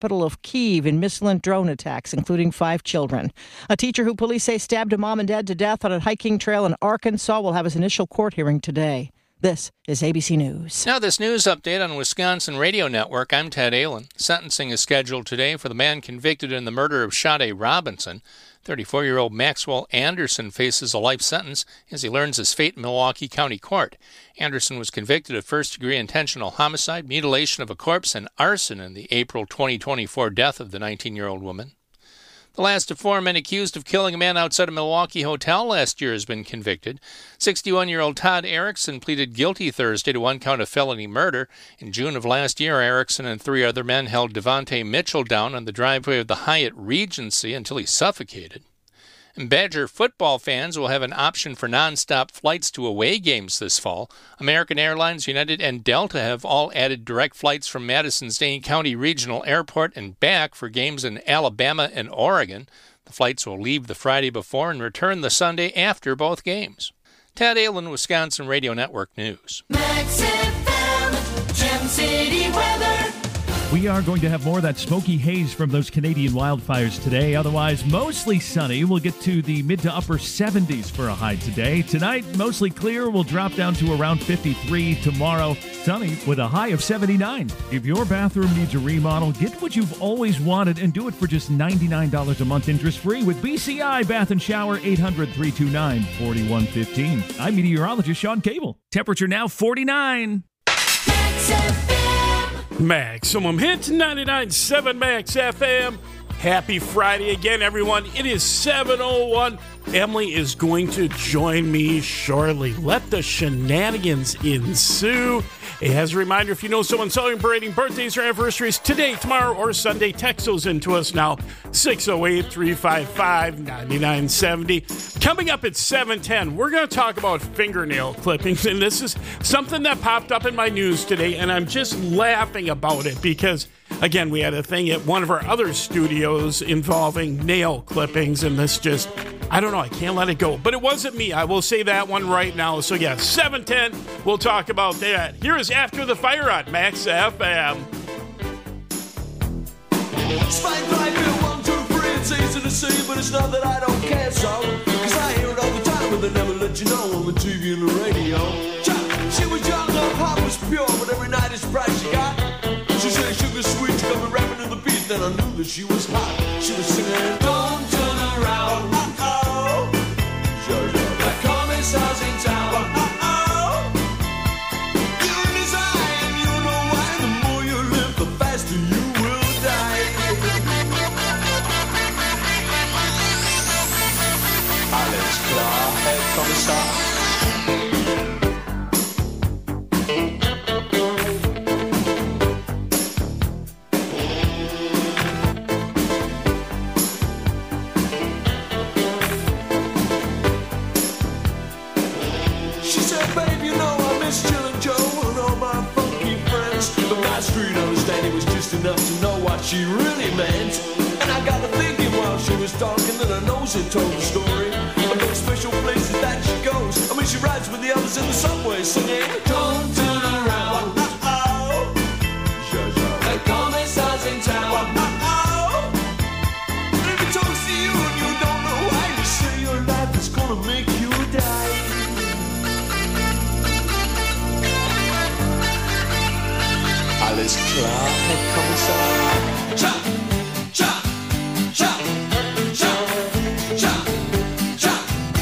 capital of Kyiv in missile and drone attacks, including 5 children. A teacher who police say stabbed a mom and dad to death on a hiking trail in Arkansas will have his initial court hearing today. This is ABC News. Now this news update on Wisconsin Radio Network. I'm Ted Allen. Sentencing is scheduled today for the man convicted in the murder of Shade Robinson. 34-year-old Maxwell Anderson faces a life sentence as he learns his fate in Milwaukee County Court. Anderson was convicted of first-degree intentional homicide, mutilation of a corpse, and arson in the April 2024 death of the 19-year-old woman. The last of 4 men accused of killing a man outside a Milwaukee hotel last year has been convicted. 61-year-old Todd Erickson pleaded guilty Thursday to 1 count of felony murder. In June of last year, Erickson and 3 other men held Devontae Mitchell down on the driveway of the Hyatt Regency until he suffocated. And Badger football fans will have an option for nonstop flights to away games this fall. American Airlines, United, and Delta have all added direct flights from Madison-Dane County Regional Airport and back for games in Alabama and Oregon. The flights will leave the Friday before and return the Sunday after both games. Ted Allen, Wisconsin Radio Network News. Max FM, Gem City weather. We are going to have more of that smoky haze from those Canadian wildfires today. Otherwise, mostly sunny. We'll get to the mid to upper 70s for a high today. Tonight, mostly clear. We'll drop down to around 53. Tomorrow, sunny with a high of 79. If your bathroom needs a remodel, get what you've always wanted and do it for just $99 a month interest-free with BCI Bath & Shower, 800-329-4115. I'm meteorologist Sean Cable. Temperature now 49. Maximum Hits 99.7 Max FM. Happy Friday again, everyone. It is 7:01. Emily is going to join me shortly. Let the shenanigans ensue. As a reminder, if you know someone celebrating birthdays or anniversaries today, tomorrow, or Sunday, text those into us now, 608-355-9970. Coming up at 7:10, we're going to talk about fingernail clippings, and this is something that popped up in my news today, and I'm just laughing about it because, again, we had a thing at one of our other studios involving nail clippings, and this just, I don't know, I can't let it go. But it wasn't me. I will say that one right now. So, yeah, 7:10, we'll talk about that. Here is After the Fire on Max FM. Spike like it, 1, 2, 3, it's easy to see, but it's not that I don't care so. Cause I hear it all the time, but they never let you know on the TV and the radio. She was young, her heart was pure, but every night it's price she got. She said sugar sweet, she got me rapping to the beat, then I knew that she was hot. She was singing, don't turn around, uh-oh. That commissar's in town, uh-oh. You're in his eye, and you know why. The more you live, the faster you will die. Alles klar, Herr Kommissar. Enough to know what she really meant. And I got to thinking while she was talking that her nose had told the story of those special places that she goes. I mean, she rides with the others in the subway singing, don't turn around, uh-oh. The commissar's in town, uh-oh. And if he talks to you and you don't know why, you say your life is gonna make you die. Alles klar, Herr Kommissar. Cha, cha, cha, cha, cha, cha.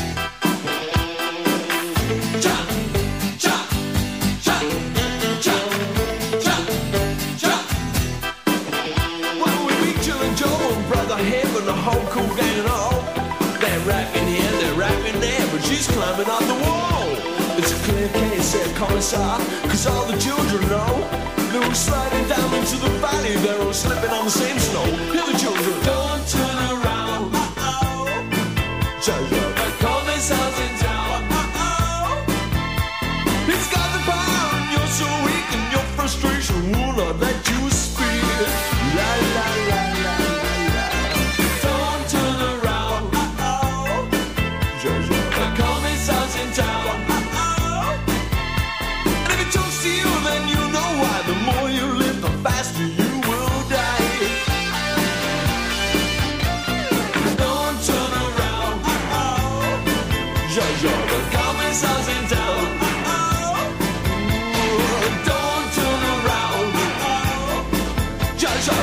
Cha, cha, cha, cha, cha, cha. Well, we meet Jill and Joe and Brother Hib and the whole cool gang and all. They're rapping here, they're rapping there, but she's climbing up the wall. It's a clear case, Herr Kommissar, cause all the children know. They were sliding down into the valley. They're all slipping on the same snow. Hear the children. Don't turn around. Uh-oh. The commissar's in town. Uh-oh. He's got the power and you're so weak and your frustration will not let you speak. La la la la la. Don't turn around. Uh-oh. The commissar's in town. Uh-oh. And if he talks to you, then you know why. The more you live, the faster you will die.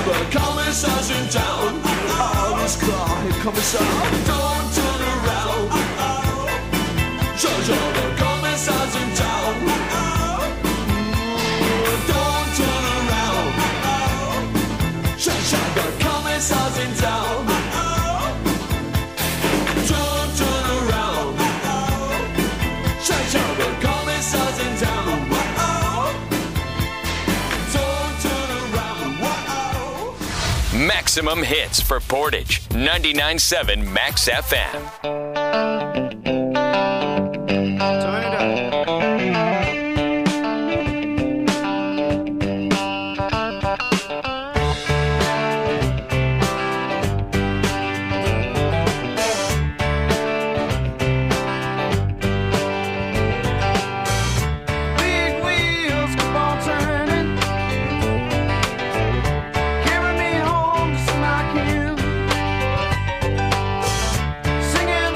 the commissar's in town. Oh, this car, hey, commissar, don't turn around. Jojo, the commissar's in town. Don't turn around. Shut, the commissar's in town. Don't turn around. Shut, the commissar's in town. Maximum hits for Portage. 99.7 Max FM. Turn it up. Big wheels keep on turning. Carry me home to smack him. Singing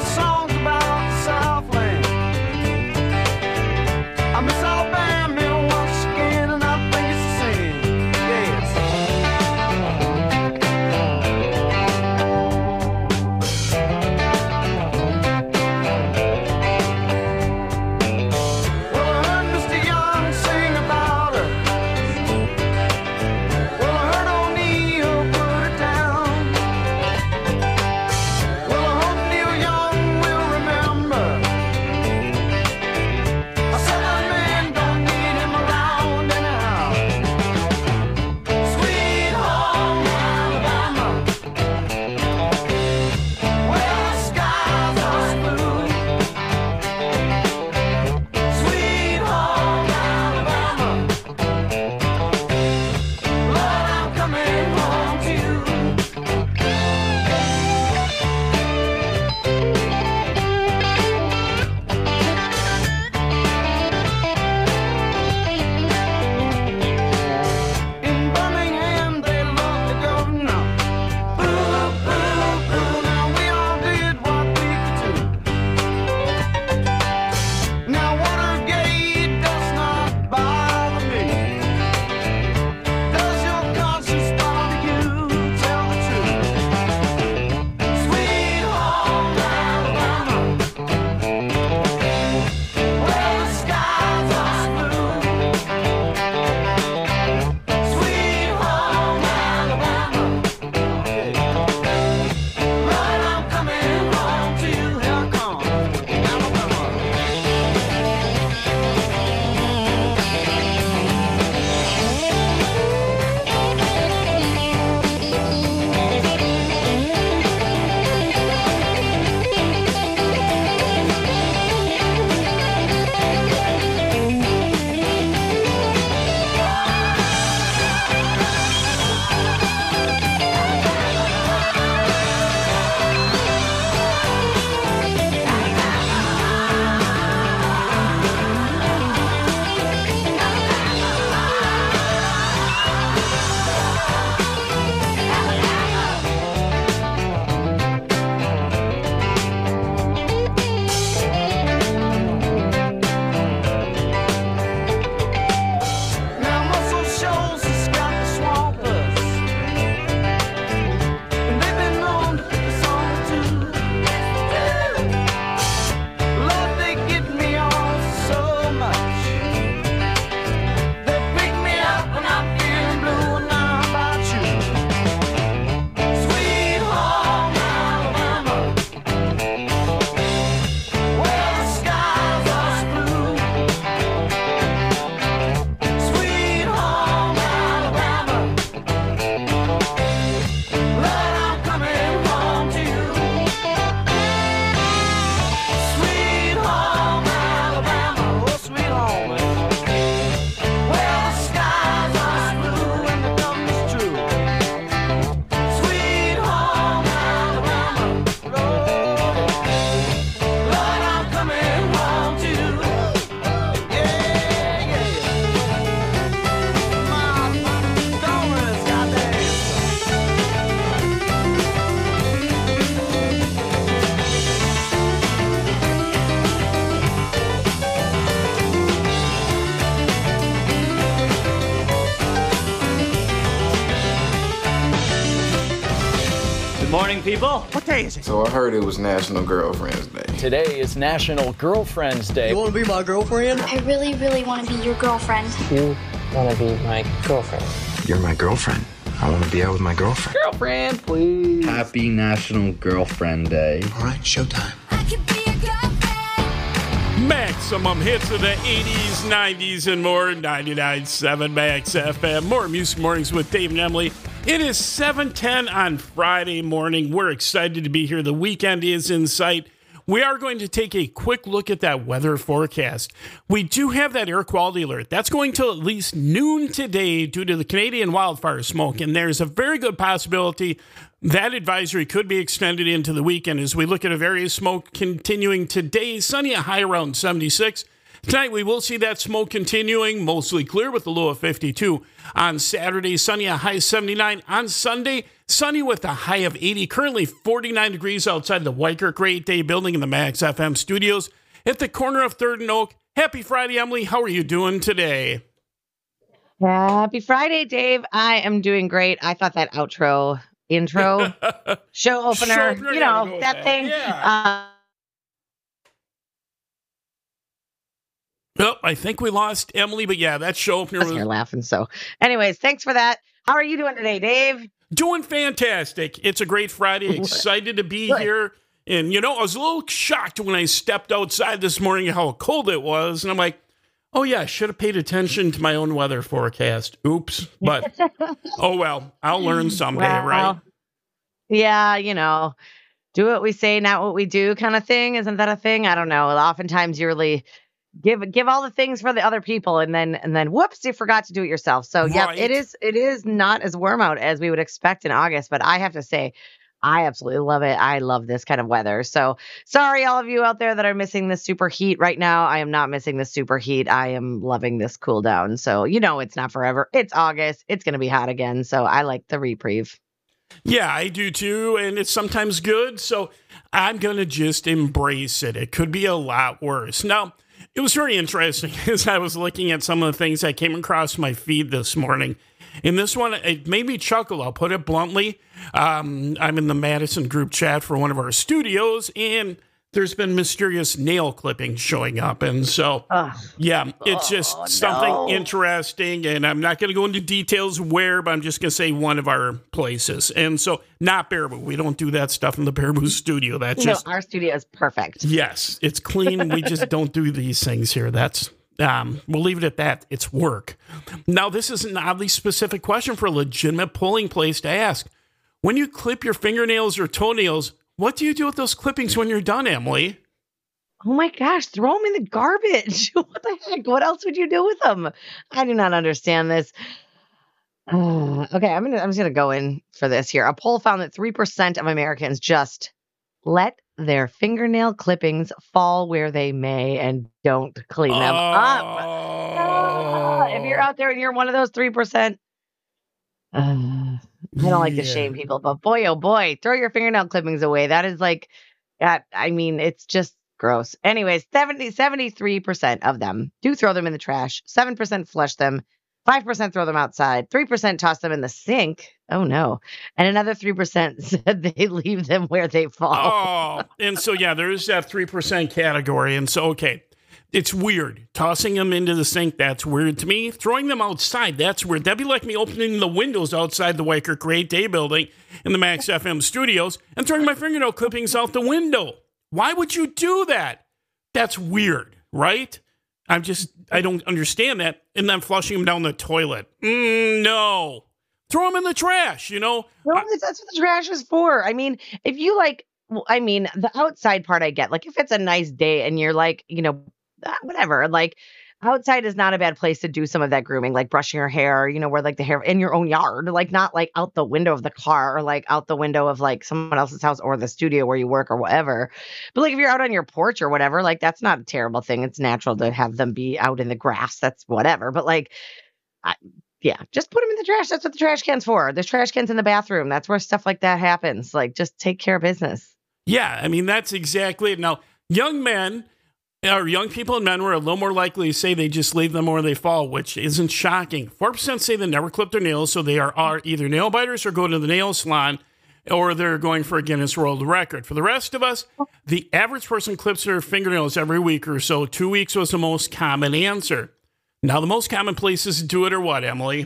Morning, people. What day is it? So I heard it was National Girlfriend's Day. Today is National Girlfriend's Day. You want to be my girlfriend? I really, really want to be your girlfriend. You want to be my girlfriend? You're my girlfriend. I want to be out with my girlfriend. Girlfriend, please. Happy National Girlfriend Day. All right, showtime. I could be a girlfriend. Maximum hits of the 80s, 90s, and more. 99.7 Max FM. More Music Mornings with Dave and Emily. It is 7:10 on Friday morning. We're excited to be here. The weekend is in sight. We are going to take a quick look at that weather forecast. We do have that air quality alert. That's going till at least noon today due to the Canadian wildfire smoke. And there's a very good possibility that advisory could be extended into the weekend as we look at a various smoke continuing today. Sunny, a high around 76. Tonight, we will see that smoke continuing, mostly clear with a low of 52. On Saturday, sunny, a high 79. On Sunday, sunny with a high of 80. Currently 49 degrees outside the Weicker Great Day building in the Max FM studios at the corner of 3rd and Oak. Happy Friday, Emily. How are you doing today? Happy Friday, Dave. I am doing great. I thought that intro, show opener, you know, that thing. Yeah. Oh, I think we lost Emily, but yeah, that show opener was... You're laughing, so. Anyways, thanks for that. How are you doing today, Dave? Doing fantastic. It's a great Friday. Excited to be here. And, you know, I was a little shocked when I stepped outside this morning how cold it was. And I'm like, oh, yeah, I should have paid attention to my own weather forecast. Oops. But, oh, well, I'll learn someday, right? Yeah, you know, do what we say, not what we do kind of thing. Isn't that a thing? I don't know. Oftentimes you really... Give all the things for the other people and then whoops, you forgot to do it yourself. So yeah, Right. it is not as warm out as we would expect in August, but I have to say I absolutely love it. I love this kind of weather. So sorry all of you out there that are missing the super heat right now. I am not missing the super heat. I am loving this cool down. So you know it's not forever. It's August. It's going to be hot again. So I like the reprieve. Yeah, I do too. And it's sometimes good. So I'm going to just embrace it. It could be a lot worse. Now, it was very interesting as I was looking at some of the things that came across my feed this morning. In this one, it made me chuckle. I'll put it bluntly. I'm in the Madison group chat for one of our studios, and there's been mysterious nail clippings showing up. And so, yeah, it's just something interesting. And I'm not going to go into details where, but I'm just going to say one of our places. And so, not Baraboo. We don't do that stuff in the Baraboo studio. That's just... our studio is perfect. Yes, it's clean. We just don't do these things here. That's... we'll leave it at that. It's work. Now, this is an oddly specific question for a legitimate polling place to ask. When you clip your fingernails or toenails, what do you do with those clippings when you're done, Emily? Oh my gosh, throw them in the garbage. What the heck? What else would you do with them? I do not understand this. Okay, I'm just gonna go in for this here. A poll found that 3% of Americans just let their fingernail clippings fall where they may and don't clean them up. If you're out there and you're one of those 3%, I don't like to shame people, but boy, oh boy, throw your fingernail clippings away. That is like, I mean, it's just gross. Anyways, 73% of them do throw them in the trash. 7% flush them. 5% throw them outside. 3% toss them in the sink. Oh no. And another 3% said they leave them where they fall. Oh, and so, yeah, there is that 3% category. And so, okay, it's weird. Tossing them into the sink, that's weird to me. Throwing them outside, that's weird. That'd be like me opening the windows outside the Weicker Great Day building in the Max FM studios and throwing my fingernail clippings out the window. Why would you do that? That's weird, right? I don't understand that. And then flushing them down the toilet. No. Throw them in the trash, you know? No, that's what the trash is for. I mean, if you like, the outside part I get. Like, if it's a nice day and you're like, you know, whatever, like, outside is not a bad place to do some of that grooming, like brushing your hair, you know, where like the hair in your own yard, like not like out the window of the car or like out the window of like someone else's house or the studio where you work or whatever. But like if you're out on your porch or whatever, like that's not a terrible thing. It's natural to have them be out in the grass. That's whatever. But like, just put them in the trash. That's what the trash can's for. There's trash cans in the bathroom. That's where stuff like that happens. Like, just take care of business. Yeah, I mean, that's exactly it. Now, young men or young people and men were a little more likely to say they just leave them where they fall, which isn't shocking. 4% say they never clip their nails, so they are either nail biters or go to the nail salon. or they're going for a Guinness World Record. For the rest of us, the average person clips their fingernails every week or so. 2 weeks was the most common answer. Now, the most common places to do it are what, Emily?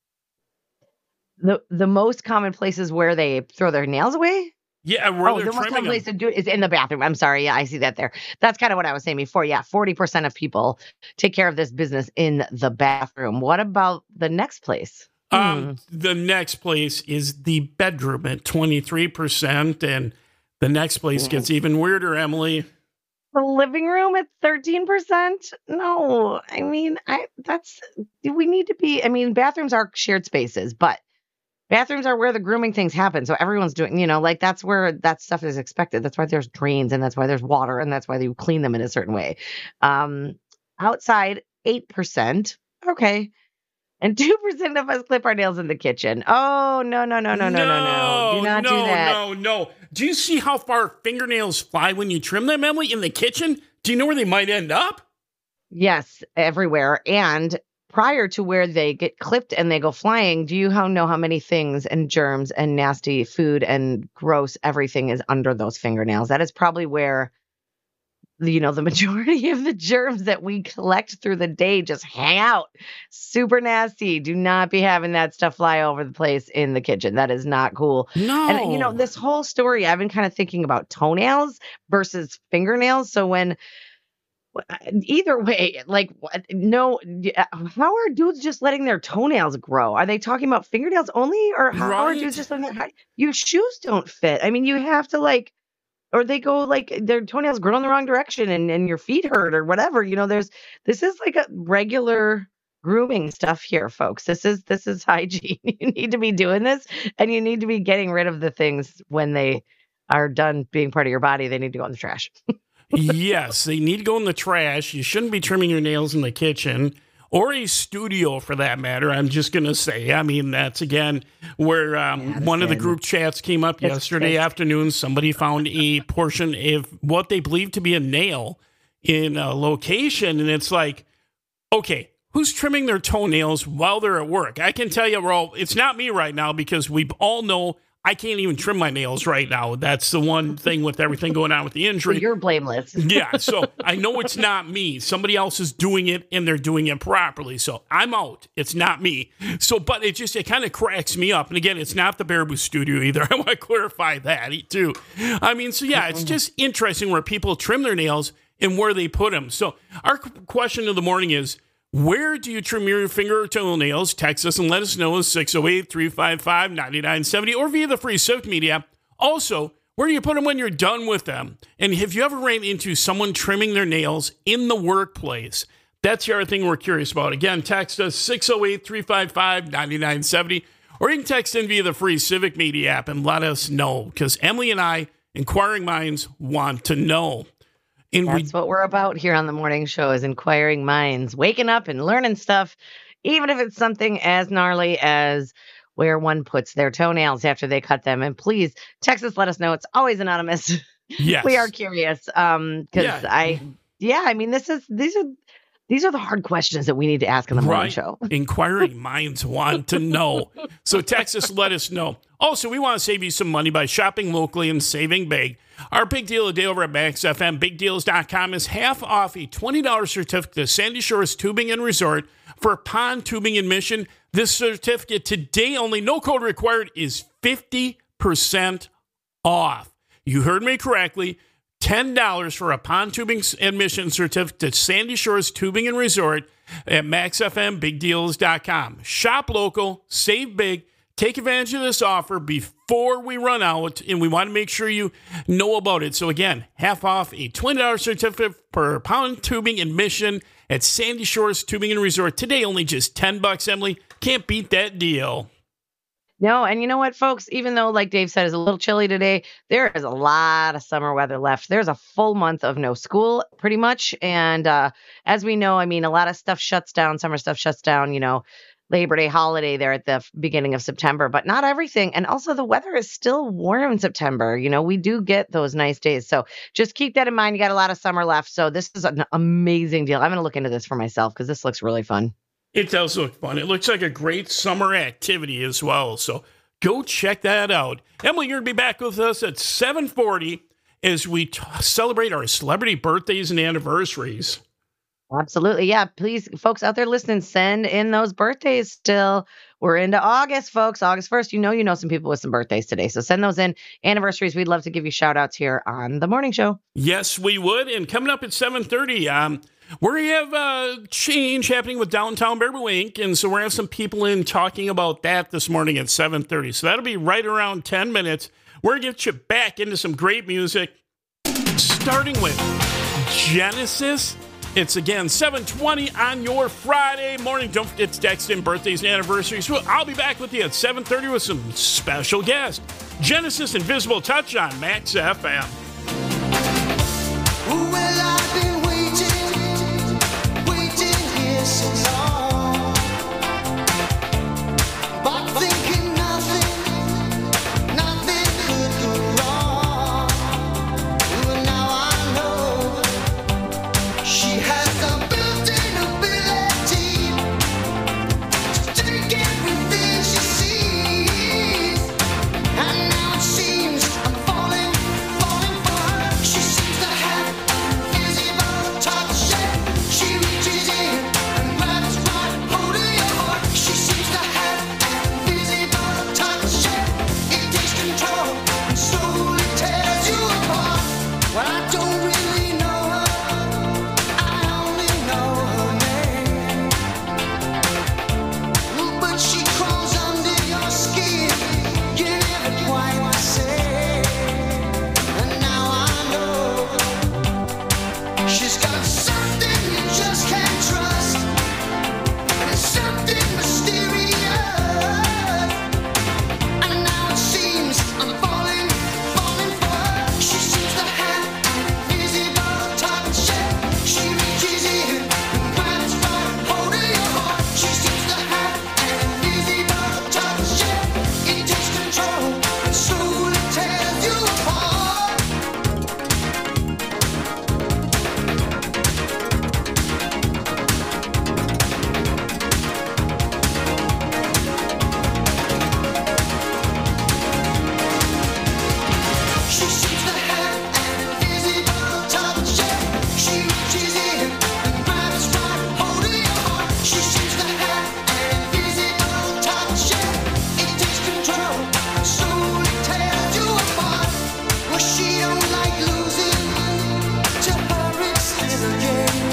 The most common places where they throw their nails away? Yeah, where they're the most trimming common place them. to do it is in the bathroom. I'm sorry. Yeah, I see that there. That's kind of what I was saying before. Yeah, 40% of people take care of this business in the bathroom. What about the next place? The next place is the bedroom at 23%, and the next place gets even weirder, Emily. The living room at 13%? No, I mean, we need to be, bathrooms are shared spaces, but bathrooms are where the grooming things happen. So everyone's doing, that's where that stuff is expected. That's why there's drains, and that's why there's water, and that's why they clean them in a certain way. Outside, 8%. Okay. And 2% of us clip our nails in the kitchen. Oh, no. Do not do that. No. Do you see how far fingernails fly when you trim them, Emily, in the kitchen? Do you know where they might end up? Yes, everywhere. And prior to where they get clipped and they go flying, do you know how many things and germs and nasty food and gross everything is under those fingernails? That is probably where the majority of the germs that we collect through the day just hang out. Super nasty. Do not be having that stuff fly over the place in the kitchen. That is not cool. No. And this whole story, I've been kind of thinking about toenails versus fingernails. So either way, how are dudes just letting their toenails grow? Are they talking about fingernails only, or how are dudes just letting your shoes don't fit? I mean, you have to or they go their toenails grow in the wrong direction and your feet hurt or whatever. This is like a regular grooming stuff here, folks. This is hygiene. You need to be doing this, and you need to be getting rid of the things when they are done being part of your body. They need to go in the trash. Yes, they need to go in the trash. You shouldn't be trimming your nails in the kitchen or a studio for that matter. I'm just going to say, that's again where one of the group chats came up yesterday afternoon. Somebody found a portion of what they believe to be a nail in a location. And it's like, okay, who's trimming their toenails while they're at work? I can tell you, it's not me right now, because we all know I can't even trim my nails right now. That's the one thing with everything going on with the injury. You're blameless. Yeah, so I know it's not me. Somebody else is doing it, and they're doing it properly. So I'm out. It's not me. So, but it kind of cracks me up. And again, it's not the Baraboo studio either. I want to clarify that too. It's just interesting where people trim their nails and where they put them. So our question of the morning is, where do you trim your finger or toenails? Text us and let us know at 608-355-9970 or via the free Civic Media app. Also, where do you put them when you're done with them? And have you ever ran into someone trimming their nails in the workplace? That's the other thing we're curious about. Again, text us 608-355-9970 or you can text in via the free Civic Media app and let us know, because Emily and I, inquiring minds, want to know. That's what we're about here on the morning show, is inquiring minds, waking up and learning stuff, even if it's something as gnarly as where one puts their toenails after they cut them. And please text us, let us know. It's always anonymous. Yes. We are curious. These are the hard questions that we need to ask in the morning show. Inquiring minds want to know. So text us, let us know. Also, we want to save you some money by shopping locally and saving big. Our big deal of the day over at Max FM, bigdeals.com, is half off a $20 certificate to Sandy Shores Tubing and Resort for pond tubing and mission. This certificate today only, no code required, is 50% off. You heard me correctly. $10 for a pond tubing and mission certificate to Sandy Shores Tubing and Resort at maxfmbigdeals.com. Shop local, save big. Take advantage of this offer before we run out, and we want to make sure you know about it. So again, half off a $20 certificate per pond tubing and mission at Sandy Shores Tubing and Resort. Today, only just $10, Emily. Can't beat that deal. No, and you know what, folks? Even though, like Dave said, it's a little chilly today, there is a lot of summer weather left. There's a full month of no school, pretty much. And as we know, a lot of stuff shuts down. Summer stuff shuts down, Labor Day holiday there at the beginning of September, but not everything. And also the weather is still warm in September. We do get those nice days. So just keep that in mind. You got a lot of summer left. So this is an amazing deal. I'm going to look into this for myself because this looks really fun. It does look fun. It looks like a great summer activity as well. So Go check that out. Emily, you're going to be back with us at 7:40 as we celebrate our celebrity birthdays and anniversaries. Absolutely. Yeah. Please, folks out there listening, send in those birthdays still. We're into August, folks. August 1st. You know some people with some birthdays today. So send those in. Anniversaries. We'd love to give you shout outs here on the morning show. Yes, we would. And coming up at 7:30, we're going to have a change happening with Downtown Baraboo Inc. And so we're going to have some people in talking about that this morning at 7:30. So that'll be right around 10 minutes. We're going to get you back into some great music, starting with Genesis. It's again 7:20 on your Friday morning. Don't forget to text in birthdays and anniversaries. So I'll be back with you at 7:30 with some special guests. Genesis Invisible Touch on Max FM. Well, I've been waiting here so long, but thinking nothing could go wrong. Well, now I know she has the built-in ability to take everything she sees, and now it seems I'm falling for her. She seems to have invisible touch. She reaches in and grabs right hold of your heart. She seems to have invisible touch. It takes control and slowly tears you apart. Well, I don't really know her. I only know her name. But she crawls under your skin. You never quite the same. And now I know she's got something you just can't trust. And it's something mysterious. And now it seems I'm falling for her. She seems to have invisible touch. She reaches in and grabs right hold of your heart. She seems to have invisible touch. It takes control and slowly tears you apart. She seems to have invisible touch. She reaches in and grabs right hold of your heart. She seems to have invisible touch. It takes control and slowly tears you apart. Well, she don't like losing. To her it's still a game.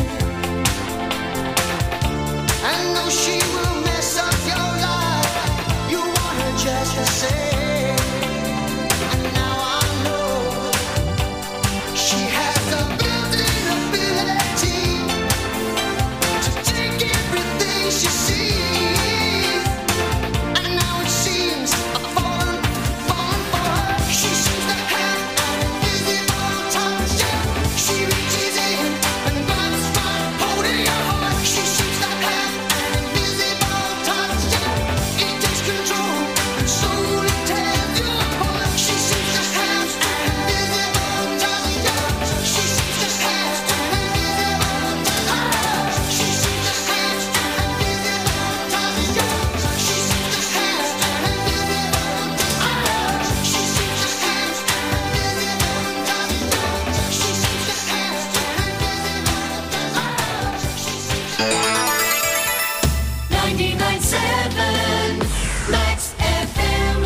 I know she will mess up your life. You want her just the same. And now I know she has the built-in ability to take everything she sees. And now it seems I'm falling for her. She seems to have invisible touch. She reaches in and grabs right hold of your heart. She seems to have invisible touch. It takes control and slowly tears you apart. She seems to have invisible touch. She seems to have invisible touch. She seems to have invisible touch. She seems to have invisible touch. She seems to have invisible touch. She seems to have invisible touch. 99.7 Max FM.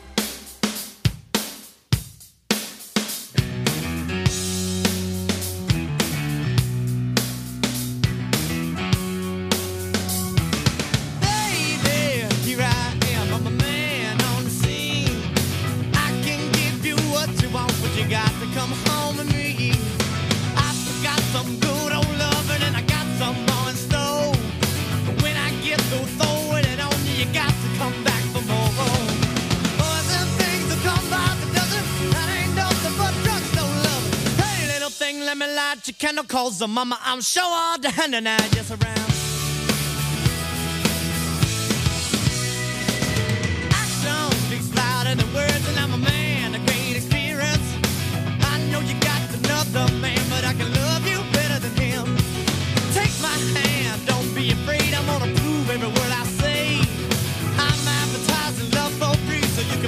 Baby, here I am, I'm a man on the scene. I can give you what you want, but you got to come home with me. I got some good old loving and I got some more in store. But when I get through throwing it on you, you got to come back for more. Boys and things that come by the dozen, that ain't nothing but drugstore love. Hey, little thing, let me light your candle, cause the mama, I'm sure all down and I just around. Action speaks louder than words, and I'm a man of great experience. I know you got another man, but I can love you better than him. Take my hand, don't be afraid, I'm gonna prove every word I say. I'm advertising love for free, so you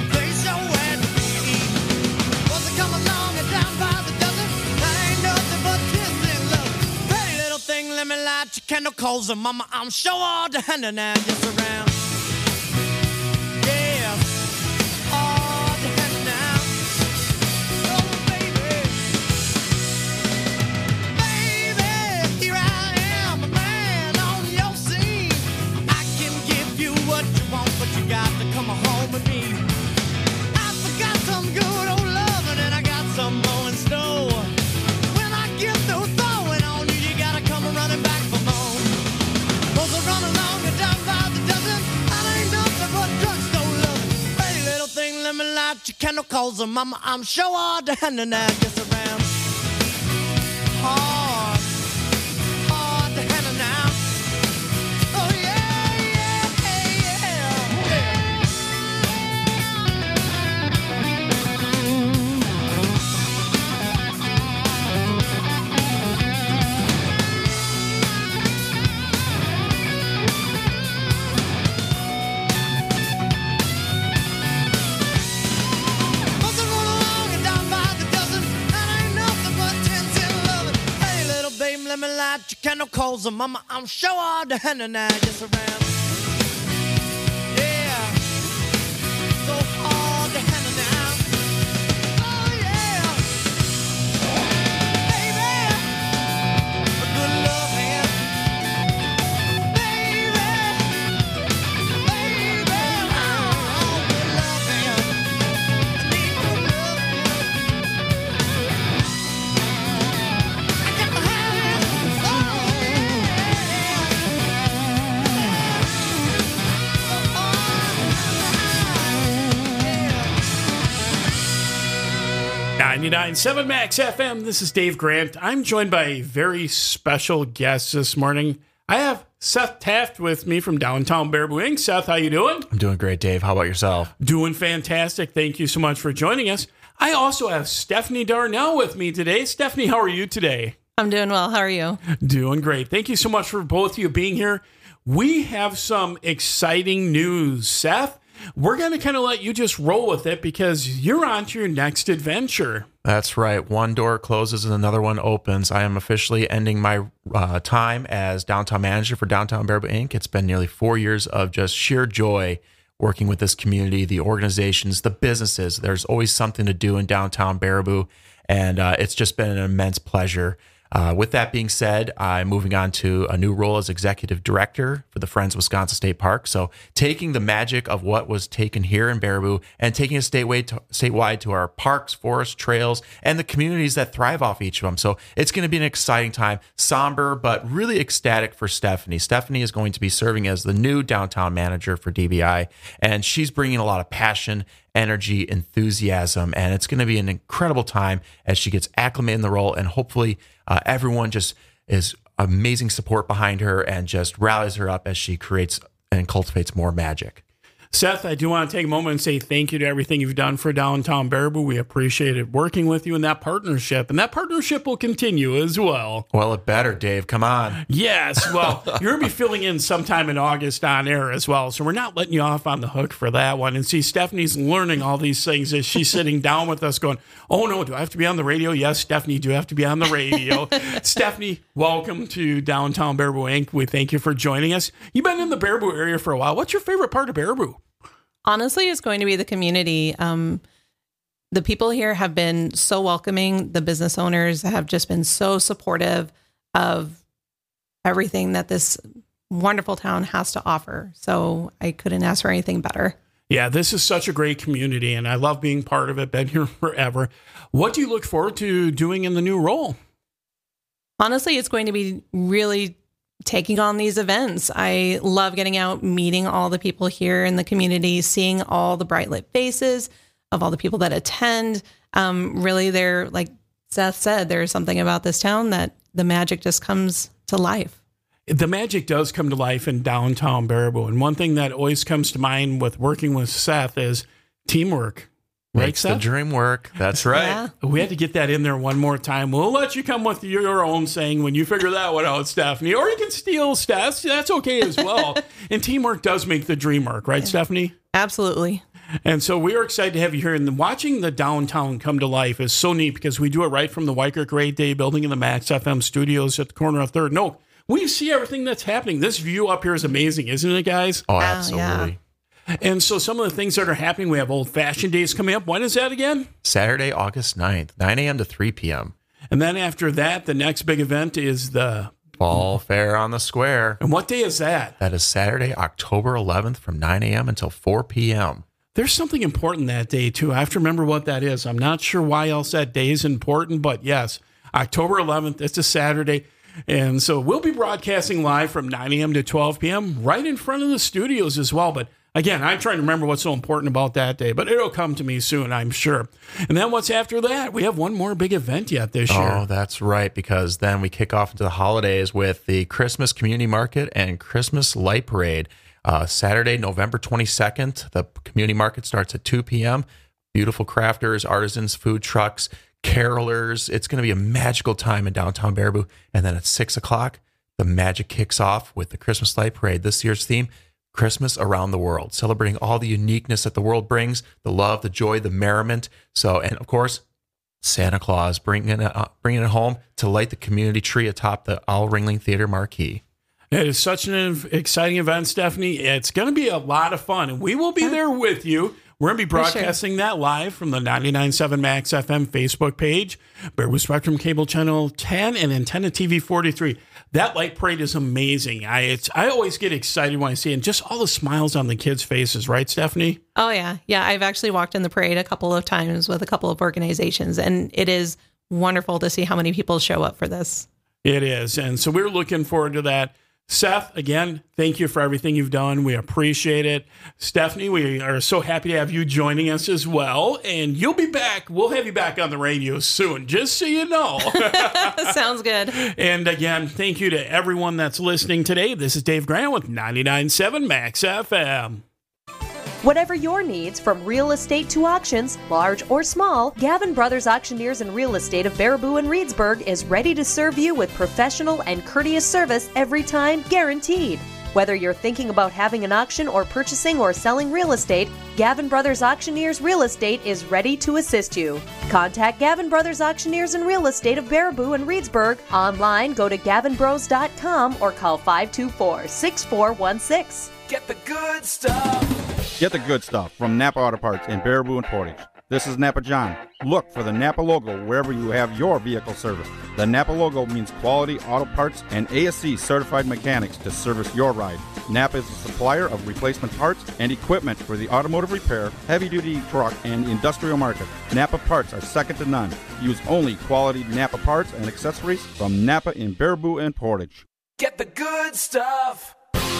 candle calls her mama. I'm sure all the hand and now just around. Yeah, all the hand now. Oh, baby. Baby, here I am, a man on your scene. I can give you what you want, but you got to come home with me. I forgot some good old loving, and I got some more in store. When I get through throwing on you, you gotta come running back for more. Those are run along and down by the dozen. That ain't nothing but drugstore loving. Pretty little thing, let me light your candle, calls her mama. I'm sure all the hand and now gets around. Hard, hard to handle now. Oh yeah, yeah, yeah. Must have run along and down by the dozen. That ain't nothing but 10, 11. Hey, little baby, let me light your candle, calls her mama. I'm sure all the hand and now just around. Yeah, so hard to handle now. Oh yeah, baby, a good love hand, baby, oh, good love hand. I need good love hand. I got to have it. Oh yeah. 99.7 Max FM. This is Dave Grant. I'm joined by a very special guest this morning. I have Seth Taft with me from Downtown Baraboo Inc. Seth, how you doing? I'm doing great, Dave. How about yourself? Doing fantastic. Thank you so much for joining us. I also have Stephanie Darnell with me today. Stephanie, how are you today? I'm doing well. How are you? Doing great. Thank you so much for both of you being here. We have some exciting news. Seth, we're going to kind of let you just roll with it because you're on to your next adventure. That's right. One door closes and another one opens. I am officially ending my time as downtown manager for Downtown Baraboo Inc. It's been nearly 4 years of just sheer joy working with this community, the organizations, the businesses. There's always something to do in downtown Baraboo, and it's just been an immense pleasure. With that being said, I'm moving on to a new role as executive director for the Friends of Wisconsin State Park. So taking the magic of what was taken here in Baraboo and taking it statewide to our parks, forests, trails, and the communities that thrive off each of them. So it's going to be an exciting time, somber, but really ecstatic for Stephanie. Stephanie is going to be serving as the new downtown manager for DBI, and she's bringing a lot of passion, energy, enthusiasm, and it's going to be an incredible time as she gets acclimated in the role, and hopefully everyone just is amazing support behind her and just rallies her up as she creates and cultivates more magic. Seth, I do want to take a moment and say thank you to everything you've done for Downtown Baraboo. We appreciated working with you in that partnership, and that partnership will continue as well. Well, it better, Dave. Come on. Yes. Well, you're going to be filling in sometime in August on air as well, so we're not letting you off on the hook for that one. And see, Stephanie's learning all these things as she's sitting down with us going, oh, no, do I have to be on the radio? Yes, Stephanie, do you have to be on the radio? Stephanie, welcome to Downtown Baraboo Inc. We thank you for joining us. You've been in the Baraboo area for a while. What's your favorite part of Baraboo? Honestly, it's going to be the community. The people here have been so welcoming. The business owners have just been so supportive of everything that this wonderful town has to offer. So I couldn't ask for anything better. Yeah, this is such a great community, and I love being part of it. Been here forever. What do you look forward to doing in the new role? Honestly, it's going to be really taking on these events. I love getting out, meeting all the people here in the community, seeing all the bright lit faces of all the people that attend. Really, they're like Seth said, there's something about this town that the magic just comes to life. The magic does come to life in downtown Baraboo. And one thing that always comes to mind with working with Seth is teamwork. Right, Makes Seth? the dream work. That's right. Yeah. We had to get that in there one more time. We'll let you come with your own saying when you figure that one out, Stephanie. Or you can steal Steph's. That's okay as well. And teamwork does make the dream work, right, Stephanie? Absolutely. And so we are excited to have you here. And watching the downtown come to life is so neat because we do it right from the Weicker Great Day building in the Max FM studios at the corner of 3rd and Oak. we see everything that's happening. This view up here is amazing, isn't it, guys? Oh, absolutely. And so some of the things that are happening, we have Old Fashioned Days coming up. When is that again? Saturday, August 9th, 9 a.m. to 3 p.m. And then after that, the next big event is the Fall Fair on the Square. And what day is that? That is Saturday, October 11th from 9 a.m. until 4 p.m. There's something important that day, too. I have to remember what that is. I'm not sure why else that day is important, but yes, October 11th, it's a Saturday. And so we'll be broadcasting live from 9 a.m. to 12 p.m. right in front of the studios as well. But again, I'm trying to remember what's so important about that day, but it'll come to me soon, I'm sure. And then what's after that? We have one more big event yet this year. Oh, that's right, because then we kick off into the holidays with the Christmas Community Market and Christmas Light Parade. Saturday, November 22nd, the community market starts at 2 p.m. Beautiful crafters, artisans, food trucks, carolers. It's going to be a magical time in downtown Baraboo. And then at 6 o'clock, the magic kicks off with the Christmas Light Parade. This year's theme, Christmas Around the World, celebrating all the uniqueness that the world brings, the love, the joy, the merriment. So, and of course, Santa Claus bringing it home to light the community tree atop the Owl Ringling Theater marquee. It is such an exciting event, Stephanie. It's going to be a lot of fun, and we will be there with you. We're going to be broadcasting that live from the 99.7 Max FM Facebook page, Baraboo Spectrum Cable Channel 10, and Antenna TV 43. That light parade is amazing. I always get excited when I see it, and just all the smiles on the kids' faces, right, Stephanie? Oh, yeah. Yeah, I've actually walked in the parade a couple of times with a couple of organizations, and it is wonderful to see how many people show up for this. It is, and so we're looking forward to that. Seth, again, thank you for everything you've done. We appreciate it. Stephanie, we are so happy to have you joining us as well. And you'll be back. We'll have you back on the radio soon, just so you know. Sounds good. And again, thank you to everyone that's listening today. This is Dave Grant with 99.7 Max FM. Whatever your needs, from real estate to auctions, large or small, Gavin Brothers Auctioneers and Real Estate of Baraboo and Reedsburg is ready to serve you with professional and courteous service every time, guaranteed. Whether you're thinking about having an auction or purchasing or selling real estate, Gavin Brothers Auctioneers Real Estate is ready to assist you. Contact Gavin Brothers Auctioneers and Real Estate of Baraboo and Reedsburg. Online, go to gavinbros.com or call 524-6416. Get the good stuff. Get the good stuff from Napa Auto Parts in Baraboo and Portage. This is Napa John. Look for the Napa logo wherever you have your vehicle serviced. The Napa logo means quality auto parts and ASC certified mechanics to service your ride. Napa is a supplier of replacement parts and equipment for the automotive repair, heavy-duty truck, and industrial market. Napa parts are second to none. Use only quality Napa parts and accessories from Napa in Baraboo and Portage. Get the good stuff.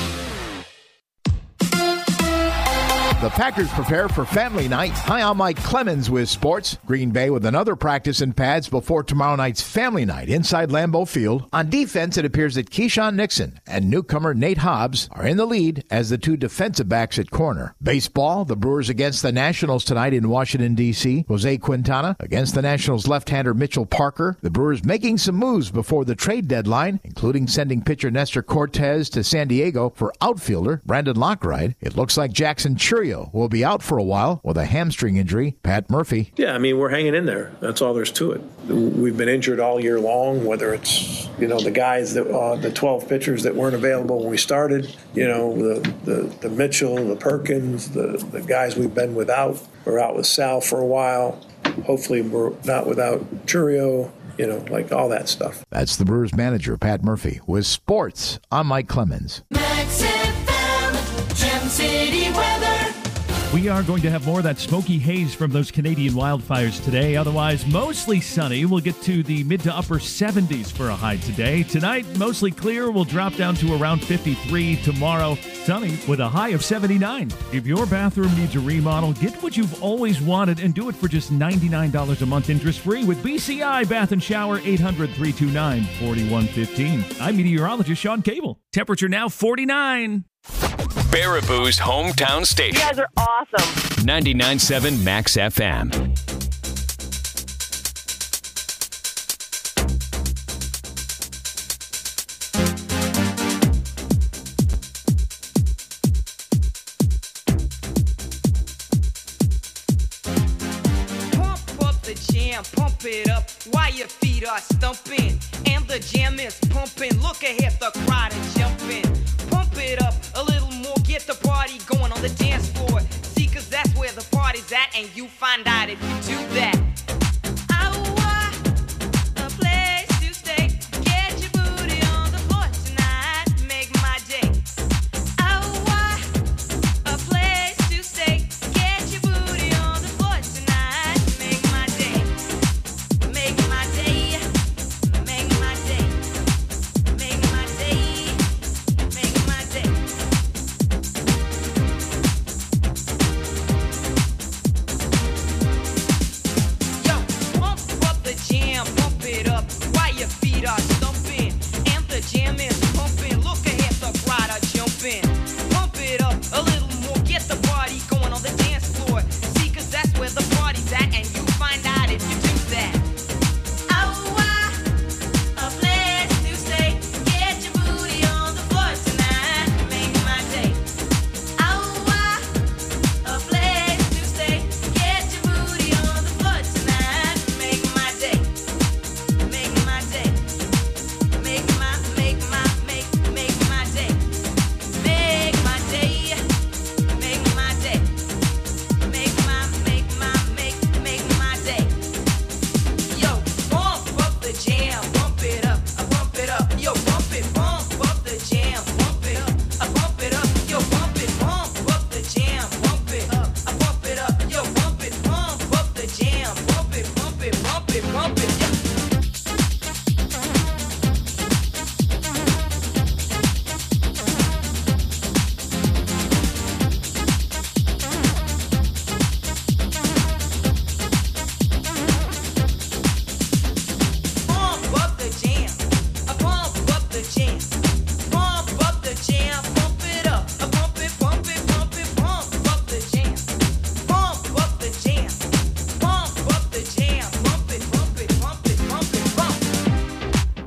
The Packers prepare for family night. Hi, I'm Mike Clemens with sports. Green Bay with another practice in pads before tomorrow night's family night inside Lambeau Field. On defense, it appears that Keyshawn Nixon and newcomer Nate Hobbs are in the lead as the two defensive backs at corner. Baseball, the Brewers against the Nationals tonight in Washington, D.C. Jose Quintana against the Nationals left-hander Mitchell Parker. The Brewers making some moves before the trade deadline, including sending pitcher Nestor Cortez to San Diego for outfielder Brandon Lockride. It looks like Jackson Churio will be out for a while with a hamstring injury. Pat Murphy. Yeah, I mean, we're hanging in there. That's all there's to it. We've been injured all year long, whether it's, the guys that, the 12 pitchers that weren't available when we started, the Mitchell, the Perkins, the guys we've been without. We're out with Sal for a while. Hopefully we're not without Churio, like all that stuff. That's the Brewers manager, Pat Murphy. With sports, I'm Mike Clemens. Max FM, Gem City weather. We are going to have more of that smoky haze from those Canadian wildfires today. Otherwise, mostly sunny. We'll get to the mid to upper 70s for a high today. Tonight, mostly clear. We'll drop down to around 53. Tomorrow, sunny with a high of 79. If your bathroom needs a remodel, get what you've always wanted and do it for just $99 a month interest-free with BCI Bath & Shower, 800-329-4115. I'm meteorologist Sean Cable. Temperature now 49. Baraboo's hometown station. You guys are awesome. 99.7 Max FM. Pump up the the jam, pump it up while your feet are stumping. And the jam is pumping, look ahead, the crowd is jumping. Pump it up a little more, get the party going on the dance floor. See, cause that's where the party's at, and you find out if you do that. A place to stay, get your booty on the floor tonight, make my day. A place to stay, get your booty on the floor tonight, make my day. Make my day, make my day, make my day, make my day. Yo, pump up the jam, pump it up while your feet are stumping. And the jam is pumping, look ahead, the crowd are jumping. Pump it up a little more, get the party going on the dance floor. See, cause that's where the party's at, and you find out if you do that. A place to stay, get your booty on the floor tonight, make my day. A place to stay, get your booty on the floor tonight, make my day. Make my day. Make my day. Make my day. Make my day. Make my day. Yo, pump up the jam, pump it up, pump it up. Yo, pump up the jam, pump it up, pump it up. Yo, pump up the jam, pump it up, pump it up. Yo, pump up the jam, pump it, pump it, pump it, pump it. Yeah. Pump up the jam, pump up the jam, pump up the jam, pump it up, pump it, pump it, pump it, pump up the jam, pump up the jam, pump up the jam, pump it, pump it, pump it, pump it, pump.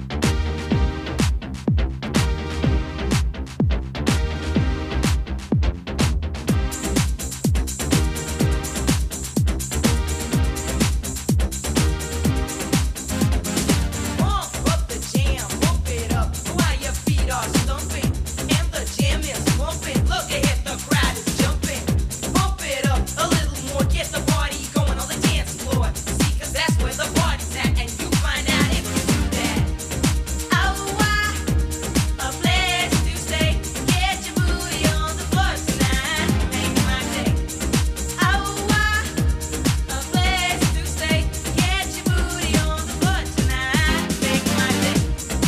Pump up the jam, pump it up while your feet are stumping. And the jam is pumping, look ahead, the crowd is jumping. Pump it up a little more, get the party going on the dance floor. See, cause that's where the party's at, and you find out if you do that. A place to stay, get your booty on the floor tonight, make my day. A place to stay, get your booty on the floor tonight, make my day.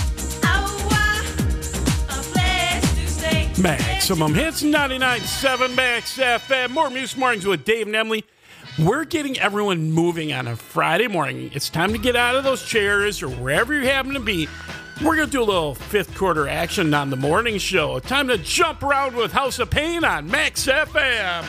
A place to stay. Maximum Hits 99.7 Max FM. More Music Mornings with Dave and Emily. We're getting everyone moving on a Friday morning. It's time to get out of those chairs or wherever you happen to be. We're going to do a little fifth quarter action on the morning show. Time to jump around with House of Pain on Max FM.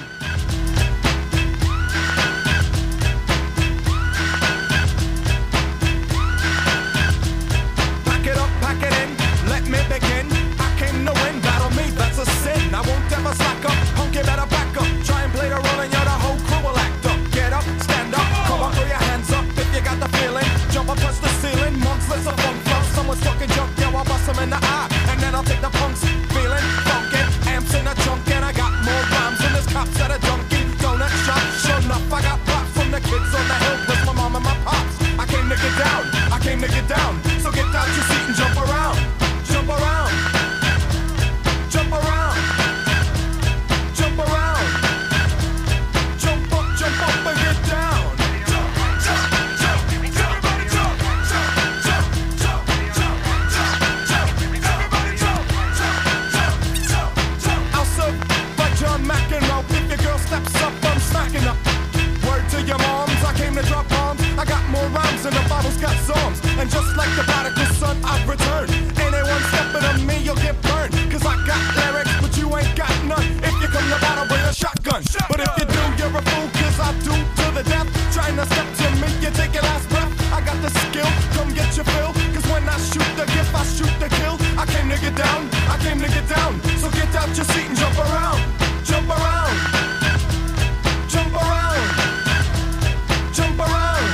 Pack it up, pack it in, let me begin. I came to win, battle me, that's a sin. I won't ever slack up, punk, you better back up. Try and play the role and you're the whole crew will act up. Get up, stand up, come on, throw your hands up if you got the feeling. Jump up, touch the ceiling, monks, let's a funk flow. Someone's talking junk, yeah, I'll bust them in the eye. And then I'll take the punks, feeling funky. Amps in a trunk and I got more rhymes than this cops at a Dunkin' Donut shop. Sure enough, I got props from the kids on the hill with my mom and my pops. I came to get down, I came to get down. So get out your seat and jump around, jump around, jump around, jump around, jump up and get down. Jump, jump, jump, everybody jump, jump, jump, jump, jump, jump, jump, everybody jump, jump, jump, jump, jump. I'll serve by John McEnroe. If your girl steps up, I'm smacking up. Word to your moms, I came to drop bombs. I got more rhymes than the Bible's got psalms. And just like the prodigal son, I've returned. Anyone stepping on me, you'll get burned. Cause I got lyrics, but you ain't got none. If you come to battle, bring a shotgun. But if you do, you're a fool, cause I do to the death. Trying to step to me, you take your last breath. I got the skill, come get your fill. Cause when I shoot the gift, I shoot the kill. I came to get down, I came to get down. So get out your seat and jump around, jump around, jump around, jump around.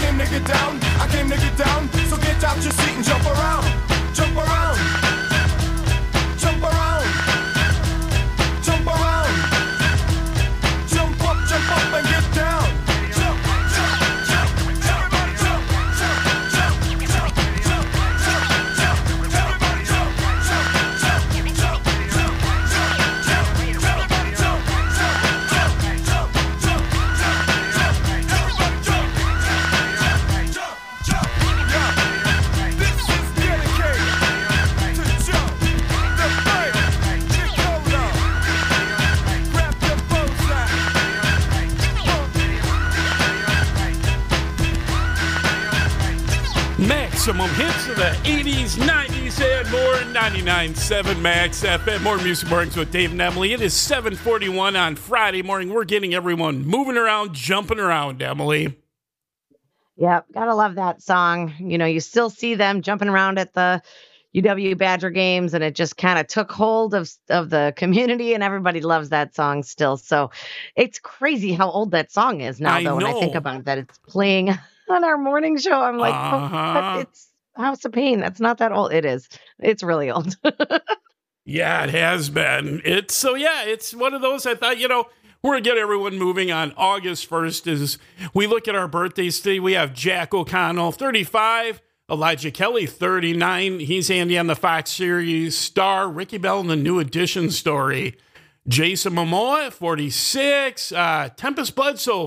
came to get down, I came to get down. So get out your seat and jump around, jump around, jump around, jump around, jump up and get down. Jump, jump, jump, everybody jump, jump, jump, jump, jump, jump, jump, everybody jump, jump, jump, jump, jump, jump, everybody jump, jump, jump, jump, jump, everybody jump, jump, jump, yeah. This is dedicated to Joe, the fighter, Nicola. Grab your bows out. Maximum hits of the 80s, 90s, and more. 99.7 Max FM. More Music Mornings with Dave and Emily. It is 7:41 on Friday morning. We're getting everyone moving around, jumping around, Emily. Yep, gotta love that song. You know, you still see them jumping around at the UW Badger games, and it just kind of took hold of the community, and everybody loves that song still. So it's crazy how old that song is now, though. When I think about that, it's playing on our morning show. I'm like, oh, but it's House of Pain. That's not that old. It is. It's really old. Yeah, it has been. It's one of those. I thought, we're going to get everyone moving on August 1st as we look at our birthdays today. We have Jack O'Connell, 35, Elijah Kelly, 39. He's Andy on the Fox series star, Ricky Bell in the New Edition story. Jason Momoa, 46. Tempest Bledsoe,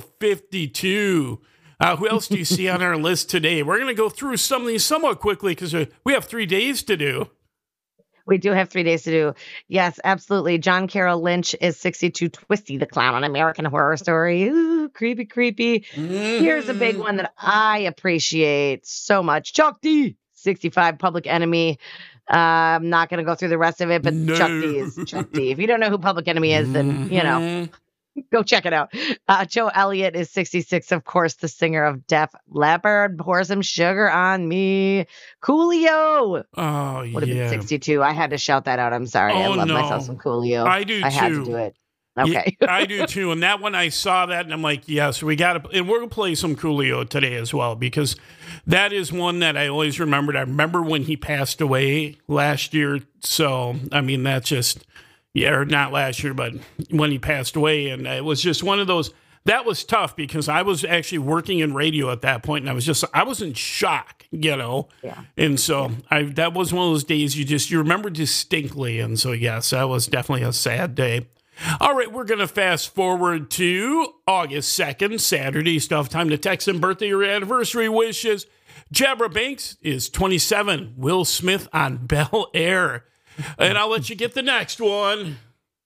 52. Who else do you see on our list today? We're going to go through some of these somewhat quickly because we have 3 days to do. We do have 3 days to do. Yes, absolutely. John Carroll Lynch is 62. Twisty the Clown on American Horror Story. Ooh, creepy, creepy. Here's a big one that I appreciate so much. Chuck D, 65. Public Enemy. I'm not going to go through the rest of it, but Chuck D is Chuck D. If you don't know who Public Enemy is, then, go check it out. Joe Elliott is 66. Of course, the singer of Def Leppard. Pour some sugar on me. Coolio. Oh, would have been 62. I had to shout that out. I'm sorry. I love myself some Coolio. I do, too. I had to do it. Okay. Yeah, I do, too. And that one, I saw that, and I'm like, yes, we got to. And we're going to play some Coolio today as well, because that is one that I always remembered. I remember when he passed away last year. So, I mean, that's just... Yeah, or not last year, but when he passed away. And it was just one of those, that was tough because I was actually working in radio at that point, and I was in shock, Yeah. And so that was one of those days you remember distinctly. And so, yes, that was definitely a sad day. All right, we're going to fast forward to August 2nd, Saturday. Stuff time to text and birthday or anniversary wishes. Jabra Banks is 27. Will Smith on Bel Air. And I'll let you get the next one.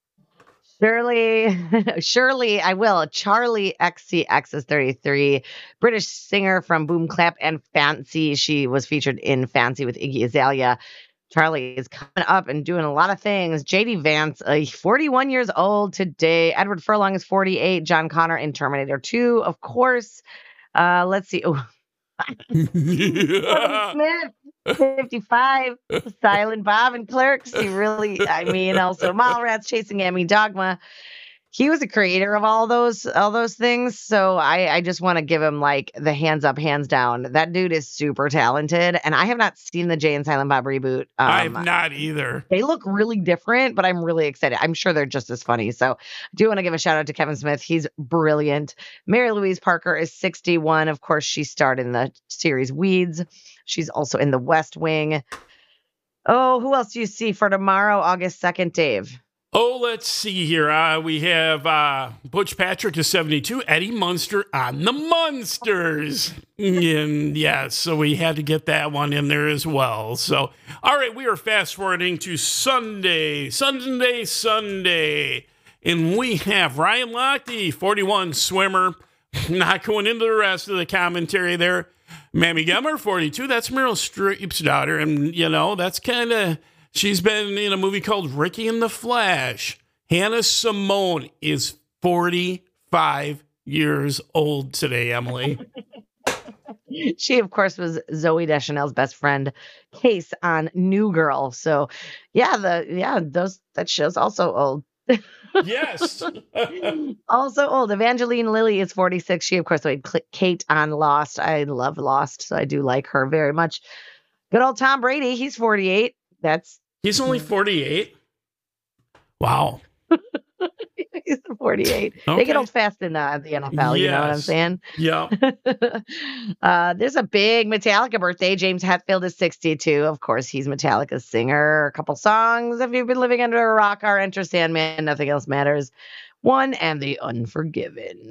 Surely, I will. Charlie XCX is 33. British singer from Boom Clap and Fancy. She was featured in Fancy with Iggy Azalea. Charlie is coming up and doing a lot of things. JD Vance, 41 years old today. Edward Furlong is 48. John Connor in Terminator 2, of course. Let's see. Oh. Smith. 55, Silent Bob and Clerks. He really, also Mallrats, Chasing Amy, Dogma. He was the creator of all those things. So I just want to give him like the hands up, hands down. That dude is super talented. And I have not seen the Jay and Silent Bob reboot. I've not either. They look really different, but I'm really excited. I'm sure they're just as funny. So I do want to give a shout out to Kevin Smith. He's brilliant. Mary Louise Parker is 61. Of course, she starred in the series Weeds. She's also in The West Wing. Oh, who else do you see for tomorrow, August 2nd, Dave? Oh, let's see here. We have Butch Patrick is 72. Eddie Munster on the Munsters. And yeah, so we had to get that one in there as well. So, all right, we are fast forwarding to Sunday. And we have Ryan Lochte, 41, swimmer. Not going into the rest of the commentary there. Mammy Gummer, 42. That's Meryl Streep's daughter. And, that's kind of... She's been in a movie called Ricky and the Flash. Hannah Simone is 45 years old today, Emily. She, of course, was Zooey Deschanel's best friend, Case, on New Girl. So, that show's also old. Yes. Also old. Evangeline Lilly is 46. She, of course, played Kate on Lost. I love Lost, so I do like her very much. Good old Tom Brady. He's 48. He's only 48. Wow. He's 48. Okay. They get old fast in the NFL. Yes. You know what I'm saying? Yeah. There's a big Metallica birthday. James Hetfield is 62. Of course, he's Metallica's singer. A couple songs. If you've been living under a rock, are Enter Sandman, Nothing Else Matters. One and The Unforgiven.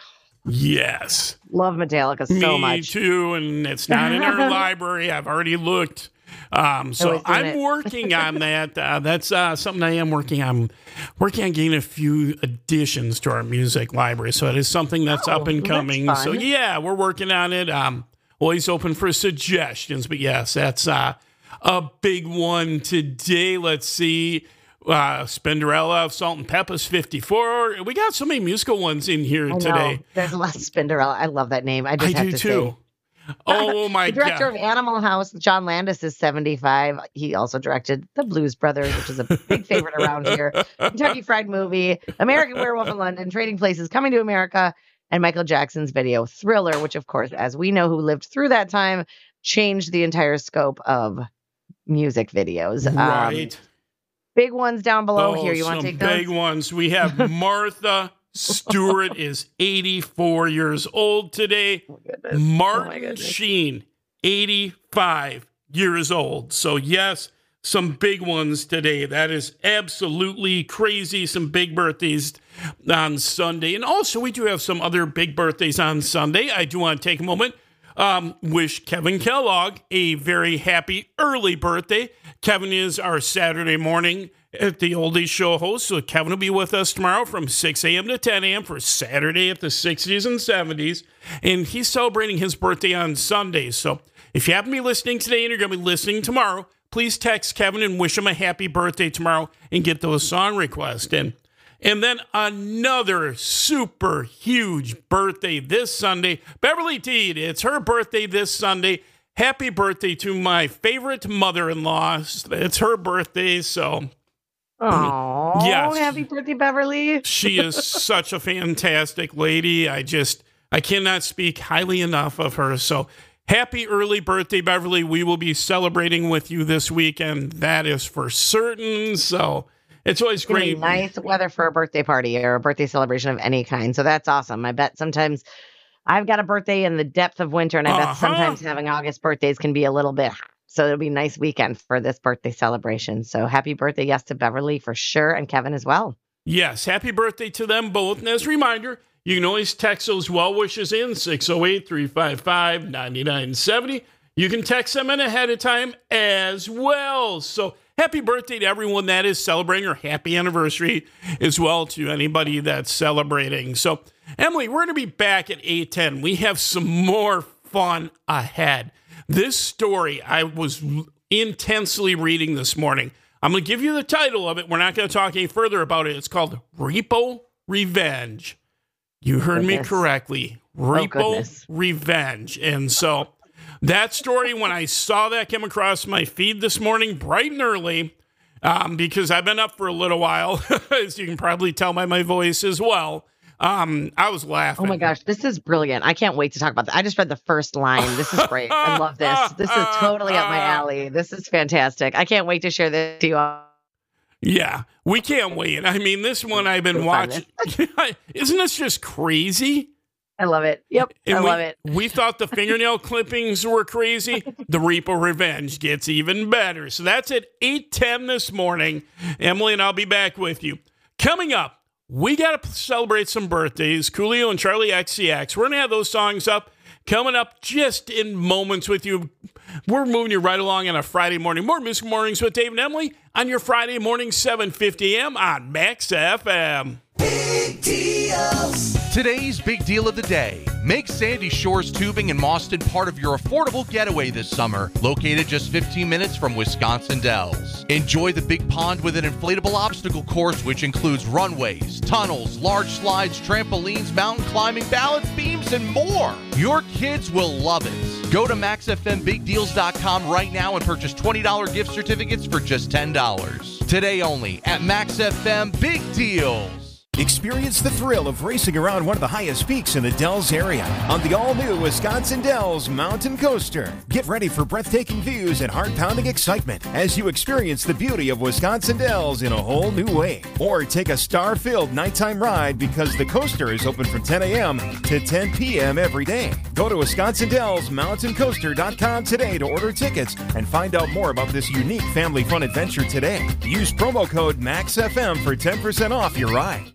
Yes. Love Metallica so much. Me too, and it's not in our library. I've already looked. So I'm working on that. That's something I am working on. Working on getting a few additions to our music library. So it is something that's up and coming. So yeah, we're working on it. Always open for suggestions. But yes, that's a big one today. Let's see. Spinderella of Salt and Peppa's 54. We got so many musical ones in here today. There's a lot of Spinderella. I love that name. I do too. Oh my God. The director of Animal House, John Landis, is 75. He also directed The Blues Brothers, which is a big favorite around here. Kentucky Fried Movie, American Werewolf in London, Trading Places, Coming to America, and Michael Jackson's video Thriller, which, of course, as we know who lived through that time, changed the entire scope of music videos. Right. Big ones down below here. You want to take those? Big ones. We have Martha Stewart is 84 years old today. Martin Sheen, 85 years old. So yes, some big ones today. That is absolutely crazy. Some big birthdays on Sunday. And also we do have some other big birthdays on Sunday. I do want to take a moment. Wish Kevin Kellogg a very happy early birthday. Kevin is our Saturday morning at the Oldies Show host. So Kevin will be with us tomorrow from 6 a.m. to 10 a.m. for Saturday at the 60s and 70s. And he's celebrating his birthday on Sunday. So if you happen to be listening today and you're going to be listening tomorrow, please text Kevin and wish him a happy birthday tomorrow and get those song requests in. And then another super huge birthday this Sunday. Beverly Teed, it's her birthday this Sunday. Happy birthday to my favorite mother-in-law. It's her birthday, so... Oh, yes. Happy birthday, Beverly. She is such a fantastic lady. I cannot speak highly enough of her. So happy early birthday, Beverly. We will be celebrating with you this weekend. That is for certain. So it's always great. Nice weather for a birthday party or a birthday celebration of any kind. So that's awesome. I bet sometimes I've got a birthday in the depth of winter, and I bet sometimes having August birthdays can be a little bit hot. So it'll be a nice weekend for this birthday celebration. So happy birthday, yes, to Beverly for sure, and Kevin as well. Yes, happy birthday to them both. And as a reminder, you can always text those well wishes in 608-355-9970. You can text them in ahead of time as well. So happy birthday to everyone that is celebrating, or happy anniversary as well to anybody that's celebrating. So Emily, we're going to be back at 8:10. We have some more fun ahead. This story I was intensely reading this morning. I'm going to give you the title of it. We're not going to talk any further about it. It's called Repo Revenge. You heard me correctly. Repo Revenge. And so that story, when I saw that come across my feed this morning, bright and early, because I've been up for a little while, as you can probably tell by my voice as well, I was laughing. Oh my gosh, this is brilliant. I can't wait to talk about that. I just read the first line. This is great. I love this. This is totally up my alley. This is fantastic. I can't wait to share this to you all. Yeah, we can't wait. I mean, this one I've been watching. Isn't this just crazy? I love it. Yep, I love it. We thought the fingernail clippings were crazy. The Repo Revenge gets even better. So that's at 8:10 this morning. Emily and I'll be back with you. Coming up, we got to celebrate some birthdays. Coolio and Charlie XCX. We're going to have those songs up coming up just in moments with you. We're moving you right along on a Friday morning. More Music Mornings with Dave and Emily on your Friday morning, 7:50 a.m. on Max FM. Big deals. Today's big deal of the day. Make Sandy Shores Tubing in Mauston part of your affordable getaway this summer. Located just 15 minutes from Wisconsin Dells. Enjoy the big pond with an inflatable obstacle course which includes runways, tunnels, large slides, trampolines, mountain climbing, balance beams, and more. Your kids will love it. Go to MaxFMBigDeals.com right now and purchase $20 gift certificates for just $10. Today only at Max FM Big Deals. Experience the thrill of racing around one of the highest peaks in the Dells area on the all-new Wisconsin Dells Mountain Coaster. Get ready for breathtaking views and heart-pounding excitement as you experience the beauty of Wisconsin Dells in a whole new way. Or take a star-filled nighttime ride because the coaster is open from 10 a.m. to 10 p.m. every day. Go to WisconsinDellsMountainCoaster.com today to order tickets and find out more about this unique family fun adventure today. Use promo code MAXFM for 10% off your ride.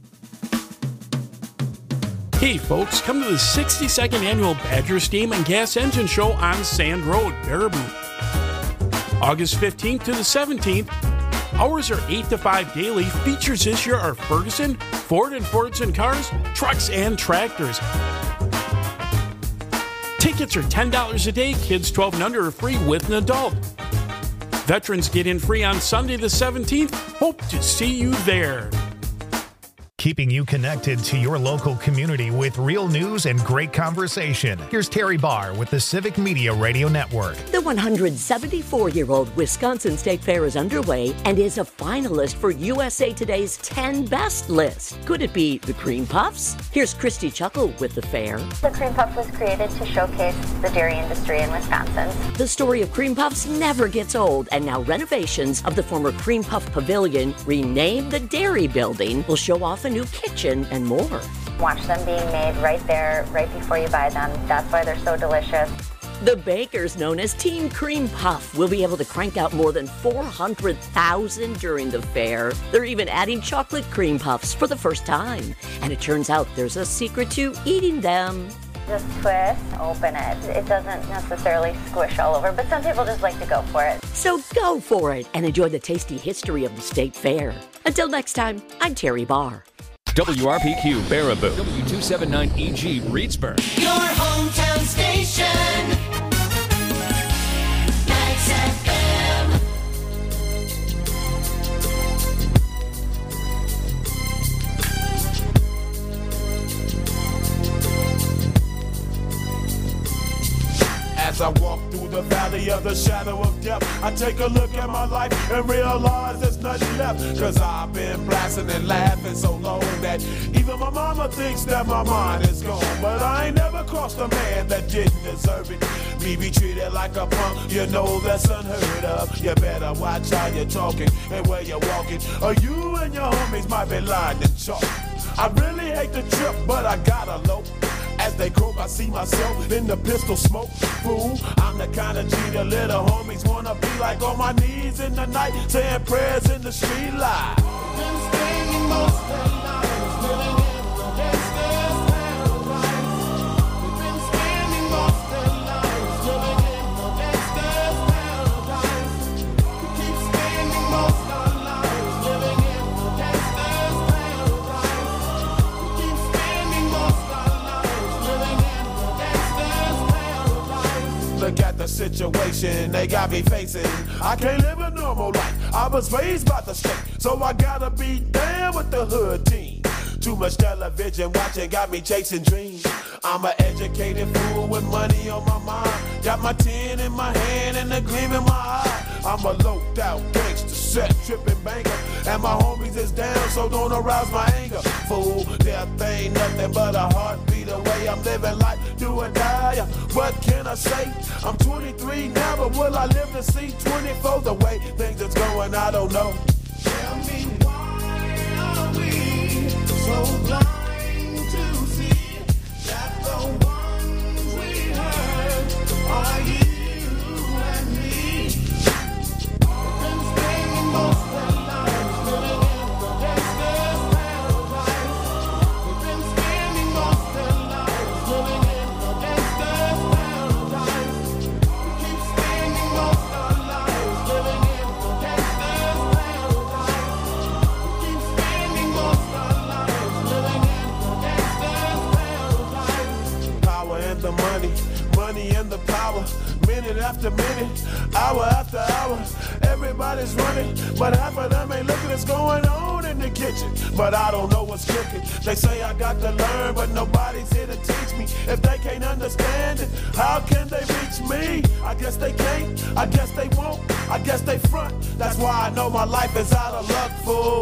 Hey folks, come to the 62nd annual Badger Steam and Gas Engine Show on Sand Road, Baraboo. August 15th to the 17th. Hours are 8 to 5 daily. Features this year are Ferguson, Ford and Fordson cars, trucks, and tractors. Tickets are $10 a day. Kids 12 and under are free with an adult. Veterans get in free on Sunday the 17th. Hope to see you there. Keeping you connected to your local community with real news and great conversation. Here's Terry Barr with the Civic Media Radio Network. The 174-year-old Wisconsin State Fair is underway and is a finalist for USA Today's 10 Best list. Could it be the Cream Puffs? Here's Christy Chuckle with the fair. The Cream Puff was created to showcase the dairy industry in Wisconsin. The story of Cream Puffs never gets old, and now renovations of the former Cream Puff Pavilion, renamed the Dairy Building, will show off a new kitchen and more. Watch them being made right there, right before you buy them. That's why they're so delicious. The bakers known as Team Cream Puff will be able to crank out more than 400,000 during the fair. They're even adding chocolate cream puffs for the first time. And it turns out there's a secret to eating them. Just twist, open it. It doesn't necessarily squish all over, but some people just like to go for it. So go for it and enjoy the tasty history of the State Fair. Until next time, I'm Terry Barr. WRPQ Baraboo, W279EG Reedsburg. Your hometown station. Max FM. As I walk through the valley of the shadow of death, I take a look at my life and realize there's nothing left. Cause I've been blasting and laughing so long that even my mama thinks that my mind is gone. But I ain't never crossed a man that didn't deserve it. Me be treated like a punk, you know that's unheard of. You better watch how you're talking and where you're walking, or you and your homies might be lying to chalk. I really hate the trip, but I gotta low. As they croak, I see myself in the pistol smoke. Fool, I'm the kind of G the little homies wanna be like, on my knees in the night, saying prayers in the street light. Been spending most of their lives living in the gangster's paradise. We've been spending most of their lives living in the gangster's paradise. We keep spending most of our lives living in the gangster's paradise. We keep spending most of our Look at the situation they got me facing. I can't live a normal life. I was raised by the state, so I gotta be down with the hood team. Too much television watching got me chasing dreams. I'm an educated fool with money on my mind. Got my tin in my hand and a gleam in my eye. I'm a loped out gangster, set tripping banker, and my homies is down, so don't arouse my anger. Fool, death ain't nothing but a heartbeat away. I'm living life, do or die. What can I say? I'm 23 now, but will I live to see 24? The way things is going, I don't know. Tell me why are we so blind to see that the ones we hurt are you and me? We've been spending most of our lives living in the gangster's paradise. We've been spending most of our lives living in the gangster's paradise. We keep spending most of our lives living in the gangster's paradise. We keep spending most of our lives living in money and the power. Minute after minute, hour after hour, everybody's running, but half of them ain't looking what's going on in the kitchen. But I don't know what's cooking. They say I got to learn, but nobody's here to teach me. If they can't understand it, how can they reach me? I guess they can't, I guess they won't, I guess they front. That's why I know my life is out of luck, fool.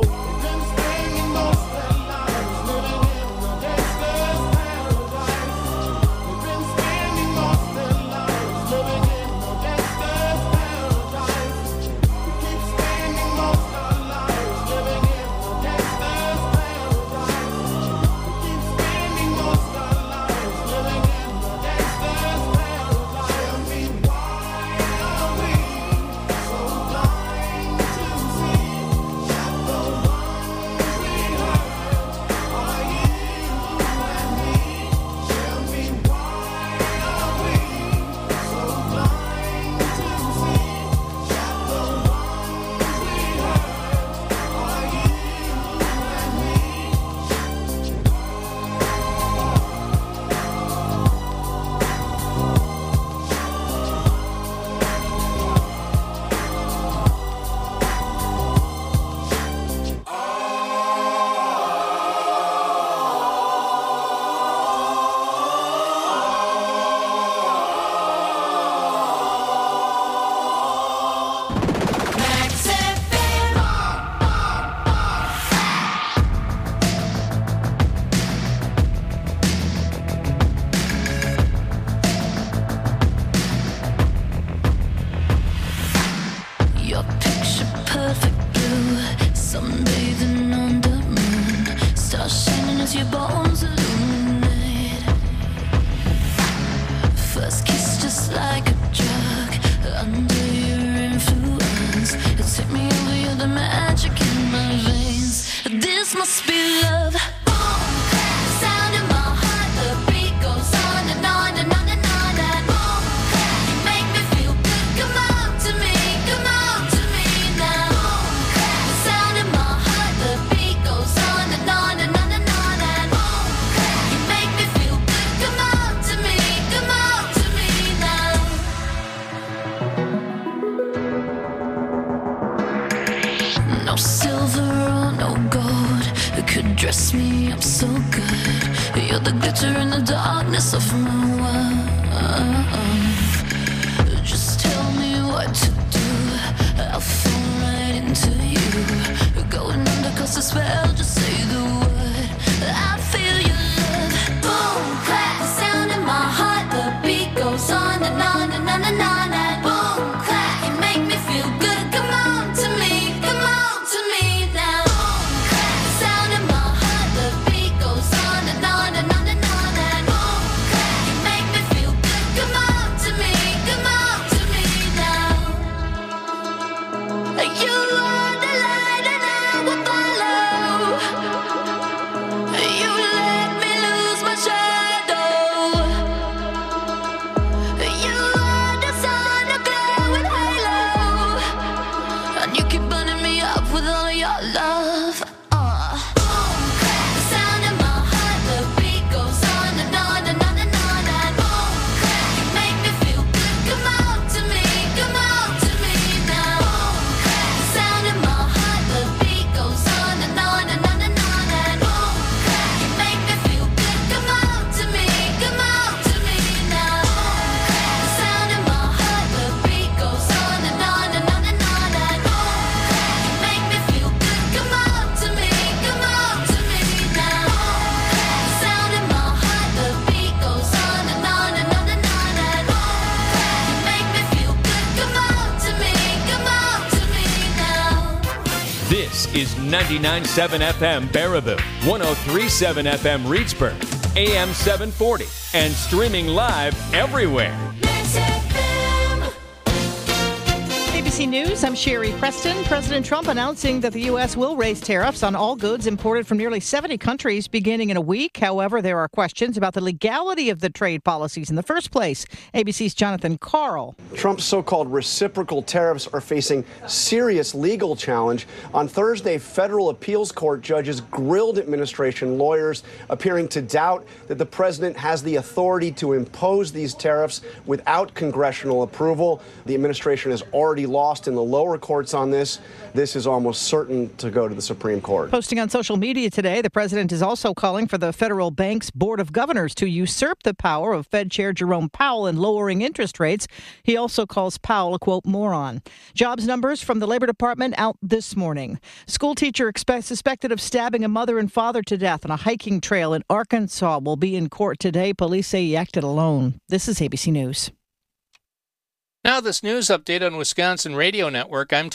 Is 99.7 FM Baraboo, 103.7 FM Reedsburg, AM 740, and streaming live everywhere. ABC News, I'm Sherry Preston. President Trump announcing that the U.S. will raise tariffs on all goods imported from nearly 70 countries beginning in a week. However, there are questions about the legality of the trade policies in the first place. ABC's Jonathan Karl. Trump's so-called reciprocal tariffs are facing serious legal challenge. On Thursday, federal appeals court judges grilled administration lawyers, appearing to doubt that the president has the authority to impose these tariffs without congressional approval. The administration has already lost in the lower courts on this. This is almost certain to go to the Supreme Court. Posting on social media today, the president is also calling for the federal bank's board of governors to usurp the power of Fed Chair Jerome Powell in lowering interest rates. He also calls Powell a, quote, moron. Jobs numbers from the Labor Department out this morning. School teacher suspected of stabbing a mother and father to death on a hiking trail in Arkansas will be in court today. Police say he acted alone. This is ABC News. Now this news update on Wisconsin Radio Network. I'm